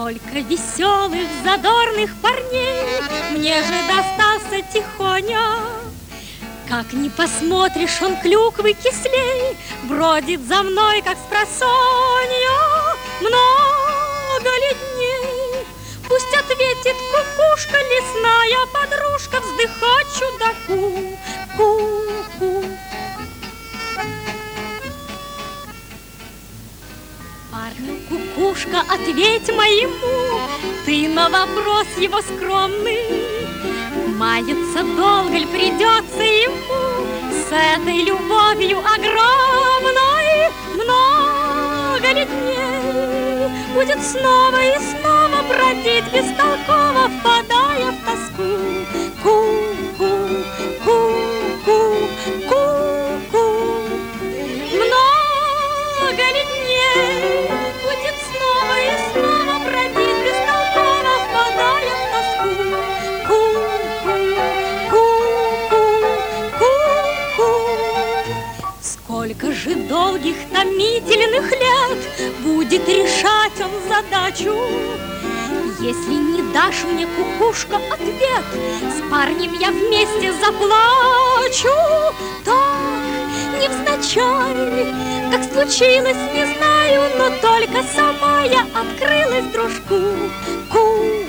Столько веселых, задорных парней мне же достался тихоня. Как ни посмотришь, он клюквы кислей, бродит за мной, как спросонья. Много ли дней? Пусть ответит кукушка, лесная подружка, вздыхать чудаку. Ку-ку. Парню кукушка, ответь моему, ты на вопрос его скромный. Мается долго ли придется ему с этой любовью огромной? Много ли дней будет снова и снова бродить бестолково, впадая в тоску? Ку-ку, ку-ку, ку-ку. Много ли дней будет снова и снова бродить бестолково, впадая в тоску? Сколько же долгих томительных лет будет решать он задачу? Если не дашь мне, кукушка, ответ, с парнем я вместе заплачу. Так, невзначай, как случилось, не знаю, но только сама я открылась дружку.